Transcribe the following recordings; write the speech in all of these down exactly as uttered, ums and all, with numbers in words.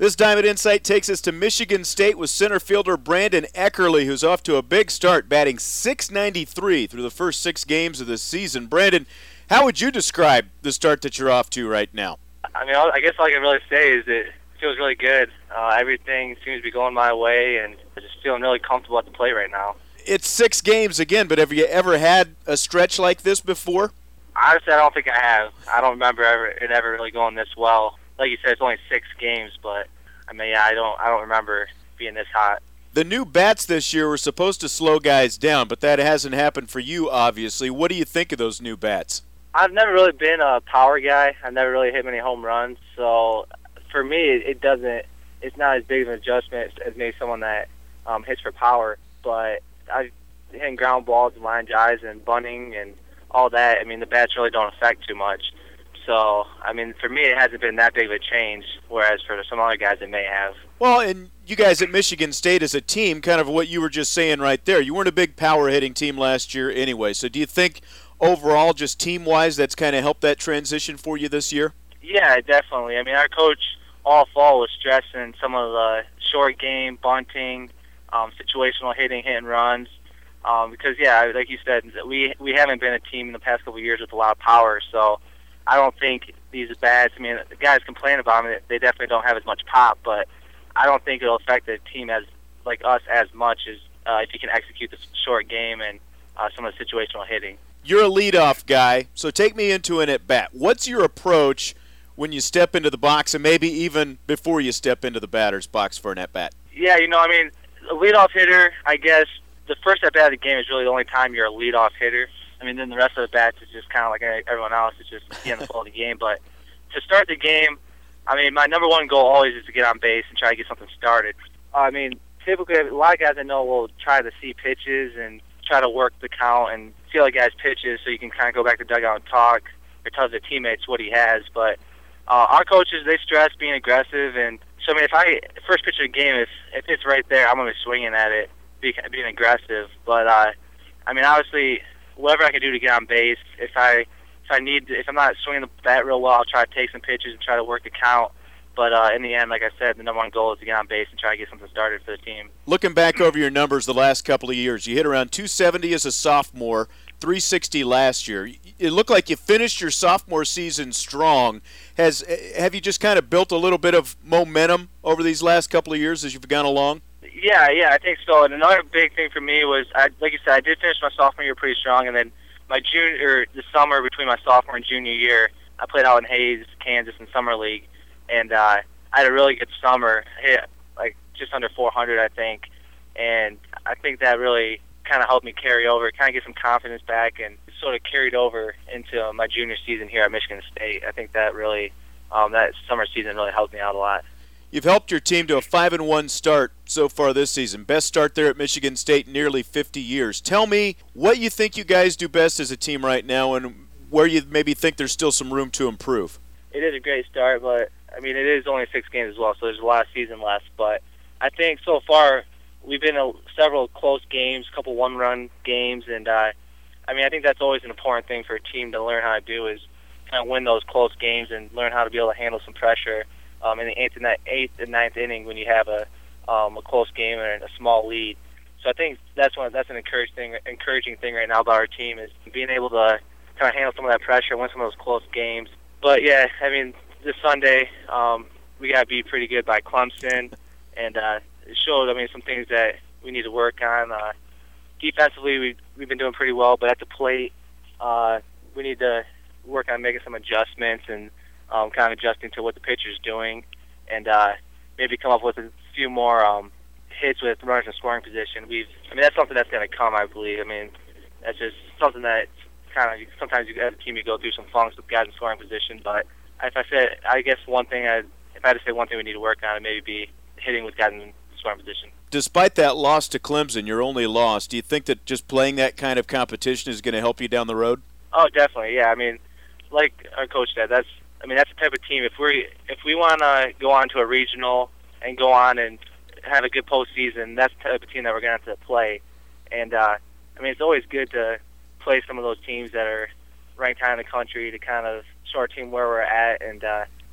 This Diamond Insight takes us to Michigan State with center fielder Brandon Eckerly, who's off to a big start, batting six ninety-three through the first six games of the season. Brandon, how would you describe the start that you're off to right now? I mean, I guess all I can really say is it feels really good. Uh, everything seems to be going my way, and I'm just feeling really comfortable at the plate right now. It's six games again, but have you ever had a stretch like this before? Honestly, I don't think I have. I don't remember ever, it ever really going this well. Like you said, it's only six games, but I mean, yeah, I don't, I don't remember being this hot. The new bats this year were supposed to slow guys down, but that hasn't happened for you, obviously. What do you think of those new bats? I've never really been a power guy. I've never really hit many home runs, so for me, it doesn't. It's not as big of an adjustment as maybe someone that um, hits for power. But I've hitting ground balls and line drives and bunting and all that. I mean, the bats really don't affect too much. So, I mean, for me, it hasn't been that big of a change, whereas for some other guys, it may have. Well, and you guys at Michigan State as a team, kind of what you were just saying right there, you weren't a big power-hitting team last year anyway. So do you think overall, just team-wise, that's kind of helped that transition for you this year? Yeah, definitely. I mean, our coach all fall was stressing some of the short game, bunting, um, situational hitting, hit and runs. Um, because, yeah, like you said, we we haven't been a team in the past couple of years with a lot of power, so I don't think these bats, I mean, the guys complain about them, they definitely don't have as much pop, but I don't think it'll affect the team as like us as much as uh, if you can execute the short game and uh, some of the situational hitting. You're a leadoff guy, so take me into an at-bat. What's your approach when you step into the box and maybe even before you step into the batter's box for an at-bat? Yeah, you know, I mean, a leadoff hitter, I guess, the first at-bat of the game is really the only time you're a leadoff hitter. I mean, then the rest of the bats is just kind of like everyone else. It's just getting the flow of the game. But to start the game, I mean, my number one goal always is to get on base and try to get something started. I mean, typically, a lot of guys I know will try to see pitches and try to work the count and feel like guys' pitches so you can kind of go back to the dugout and talk or tell the teammates what he has. But uh, our coaches, they stress being aggressive. And so, I mean, if I first pitch of the game, if, if it's right there, I'm going to be swinging at it, be, being aggressive. But, uh, I mean, obviously, whatever I can do to get on base. If I if I need to, if I'm not swinging the bat real well, I'll try to take some pitches and try to work the count. But uh, in the end, like I said, the number one goal is to get on base and try to get something started for the team. Looking back over your numbers the last couple of years, you hit around two seventy as a sophomore, three sixty last year. It looked like you finished your sophomore season strong. Has have you just kind of built a little bit of momentum over these last couple of years as you've gone along? Yeah, yeah, I think so. And another big thing for me was, I, like you said, I did finish my sophomore year pretty strong, and then my junior, the summer between my sophomore and junior year, I played out in Hayes, Kansas, in summer league, and uh, I had a really good summer. I hit like just under four hundred, I think, and I think that really kind of helped me carry over, kind of get some confidence back, and sort of carried over into my junior season here at Michigan State. I think that really, um, that summer season really helped me out a lot. You've helped your team to a five and one start so far this season. Best start there at Michigan State in nearly fifty years. Tell me what you think you guys do best as a team right now and where you maybe think there's still some room to improve. It is a great start, but, I mean, it is only six games as well, so there's a lot of season left. But I think so far we've been in several close games, a couple one-run games, and, uh, I mean, I think that's always an important thing for a team to learn how to do is kind of win those close games and learn how to be able to handle some pressure. Um, in the eighth and, eighth and ninth inning when you have a um, a close game and a small lead. So I think that's one that's an encouraging thing, encouraging thing right now about our team is being able to kind of handle some of that pressure, win some of those close games. But, yeah, I mean, this Sunday um, we got beat pretty good by Clemson, and uh, it showed, I mean, some things that we need to work on. Uh, defensively, we, we've been doing pretty well, but at the plate, uh, we need to work on making some adjustments and Um, kind of adjusting to what the pitcher's doing, and uh, maybe come up with a few more um, hits with runners in scoring position. We've, I mean, that's something that's going to come, I believe. I mean, that's just something that kind of sometimes you, as a team you go through some funks with guys in scoring position. But if I said, I guess one thing, I, if I had to say one thing we need to work on, it maybe be hitting with guys in scoring position. Despite that loss to Clemson, your only loss, do you think that just playing that kind of competition is going to help you down the road? Oh, definitely. Yeah, I mean, like our coach said, that's. I mean, that's the type of team. If we if we want to go on to a regional and go on and have a good postseason, that's the type of team that we're going to have to play. And, uh, I mean, it's always good to play some of those teams that are ranked high in the country to kind of show our team where we're at and uh,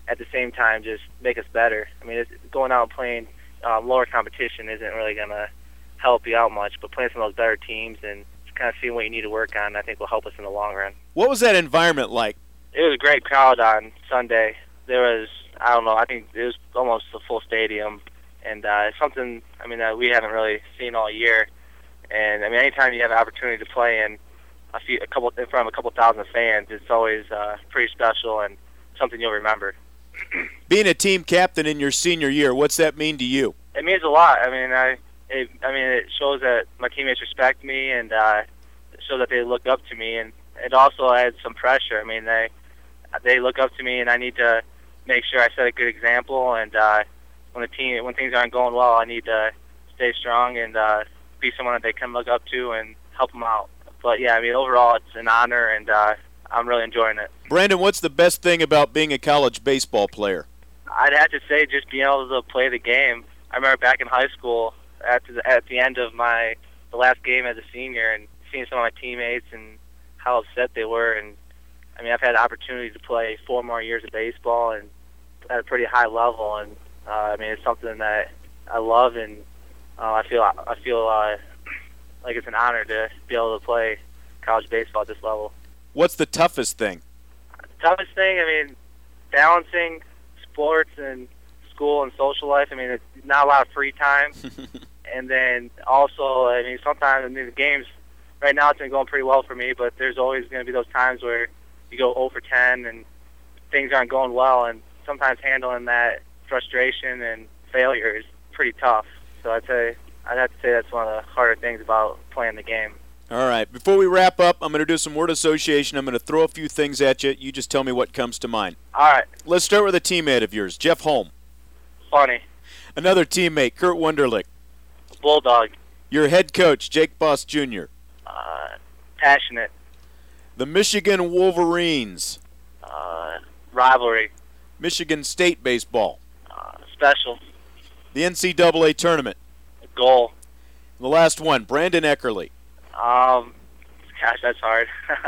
at the same time just make us better. I mean, it's, going out and playing um, lower competition isn't really going to help you out much, but playing some of those better teams and kind of seeing what you need to work on, I think will help us in the long run. What was that environment like? It was a great crowd on Sunday. There was, I don't know, I think it was almost a full stadium, and uh, it's something, I mean, that we haven't really seen all year. And, I mean, anytime you have an opportunity to play in a, few, a couple, in front of a couple thousand fans, it's always uh, pretty special and something you'll remember. Being a team captain in your senior year, what's that mean to you? It means a lot. I mean, I, it, I mean, it shows that my teammates respect me, and uh, it shows that they look up to me, and it also adds some pressure. I mean, they they look up to me, and I need to make sure I set a good example. And uh, when the team, when things aren't going well, I need to stay strong and uh, be someone that they can look up to and help them out. But yeah, I mean, overall, it's an honor, and uh, I'm really enjoying it. Brandon, what's the best thing about being a college baseball player? I'd have to say just being able to play the game. I remember back in high school, at the, at the end of my the last game as a senior, and seeing some of my teammates and how upset they were. And I mean, I've had the opportunity to play four more years of baseball and at a pretty high level. And uh, I mean, it's something that I love, and uh, I feel I feel uh, like it's an honor to be able to play college baseball at this level. What's the toughest thing? The toughest thing, I mean, balancing sports and school and social life. I mean, it's not a lot of free time. And then also, I mean, sometimes in the games, right now it's been going pretty well for me, but there's always going to be those times where you go zero for ten and things aren't going well, and sometimes handling that frustration and failure is pretty tough. So I'd say, I'd have to say that's one of the harder things about playing the game. All right. Before we wrap up, I'm going to do some word association. I'm going to throw a few things at you. You just tell me what comes to mind. All right. Let's start with a teammate of yours, Jeff Holm. Funny. Another teammate, Kurt Wunderlich. Bulldog. Your head coach, Jake Boss Junior Uh, passionate. The Michigan Wolverines. Uh, rivalry. Michigan State baseball. Uh, special. The N C double A tournament. Goal. The last one, Brandon Eckerly. Um, gosh, that's hard.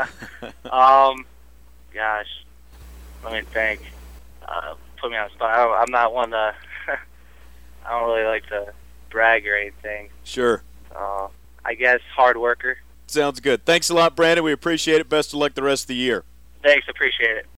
um, gosh, let me think. Uh, put me on the spot. I don't, I'm not one to. I don't really like to brag or anything. Sure. Uh, I guess hard worker. Sounds good. Thanks a lot, Brandon. We appreciate it. Best of luck the rest of the year. Thanks, appreciate it.